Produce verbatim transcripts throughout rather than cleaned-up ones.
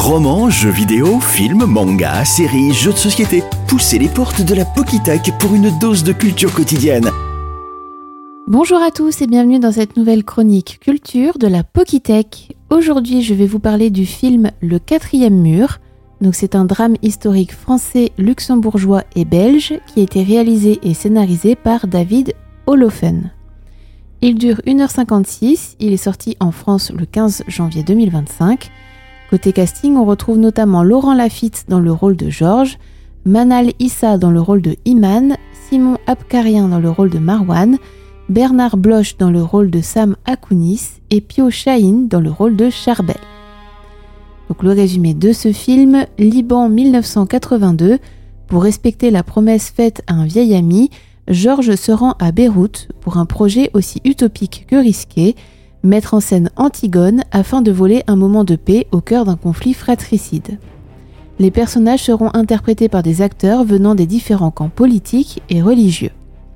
Romans, jeux vidéo, films, mangas, séries, jeux de société. Poussez les portes de la Pokitech pour une dose de culture quotidienne. Bonjour à tous et bienvenue dans cette nouvelle chronique culture de la Pokitech. Aujourd'hui, je vais vous parler du film Le Quatrième Mur. Donc, c'est un drame historique français, luxembourgeois et belge qui a été réalisé et scénarisé par David Holofen. Il dure une heure cinquante-six, il est sorti en France le quinze janvier deux mille vingt-cinq. Côté casting, on retrouve notamment Laurent Lafitte dans le rôle de Georges, Manal Issa dans le rôle de Iman, Simon Abkarien dans le rôle de Marwan, Bernard Bloch dans le rôle de Sam Akounis et Pio Chahine dans le rôle de Charbel. Donc le résumé de ce film, Liban mille neuf cent quatre-vingt-deux, pour respecter la promesse faite à un vieil ami, Georges se rend à Beyrouth pour un projet aussi utopique que risqué, mettre en scène Antigone afin de voler un moment de paix au cœur d'un conflit fratricide. Les personnages seront interprétés par des acteurs venant des différents camps politiques et religieux.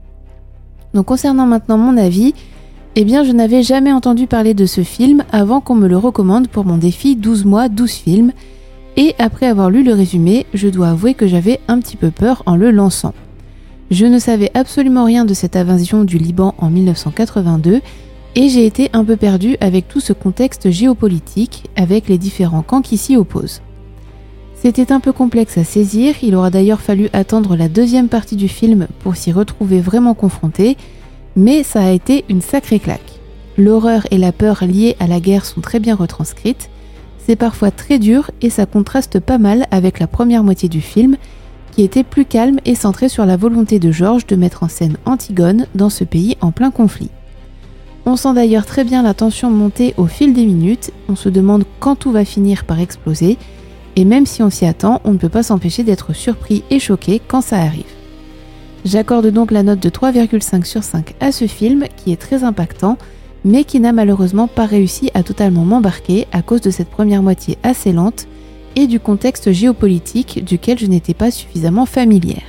Donc concernant maintenant mon avis, eh bien je n'avais jamais entendu parler de ce film avant qu'on me le recommande pour mon défi douze mois, douze films, et après avoir lu le résumé, je dois avouer que j'avais un petit peu peur en le lançant. Je ne savais absolument rien de cette invasion du Liban en mille neuf cent quatre-vingt-deux, et j'ai été un peu perdue avec tout ce contexte géopolitique, avec les différents camps qui s'y opposent. C'était un peu complexe à saisir, il aura d'ailleurs fallu attendre la deuxième partie du film pour s'y retrouver vraiment confronté, mais ça a été une sacrée claque. L'horreur et la peur liées à la guerre sont très bien retranscrites, c'est parfois très dur et ça contraste pas mal avec la première moitié du film, qui était plus calme et centrée sur la volonté de Georges de mettre en scène Antigone dans ce pays en plein conflit. On sent d'ailleurs très bien la tension monter au fil des minutes, on se demande quand tout va finir par exploser, et même si on s'y attend, on ne peut pas s'empêcher d'être surpris et choqué quand ça arrive. J'accorde donc la note de trois virgule cinq sur cinq à ce film, qui est très impactant, mais qui n'a malheureusement pas réussi à totalement m'embarquer à cause de cette première moitié assez lente et du contexte géopolitique duquel je n'étais pas suffisamment familière.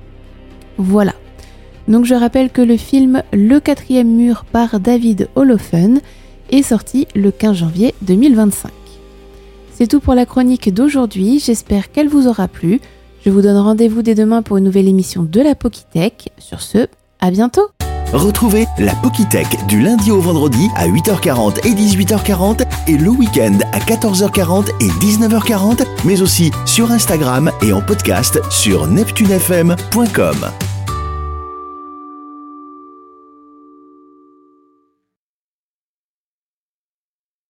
Voilà. Donc je rappelle que le film Le Quatrième Mur par David Holofen est sorti le quinze janvier deux mille vingt-cinq. C'est tout pour la chronique d'aujourd'hui, j'espère qu'elle vous aura plu. Je vous donne rendez-vous dès demain pour une nouvelle émission de la Pokitech. Sur ce, à bientôt. Retrouvez la Pokitech du lundi au vendredi à huit heures quarante et dix-huit heures quarante et le week-end à quatorze heures quarante et dix-neuf heures quarante, mais aussi sur Instagram et en podcast sur neptune f m point com.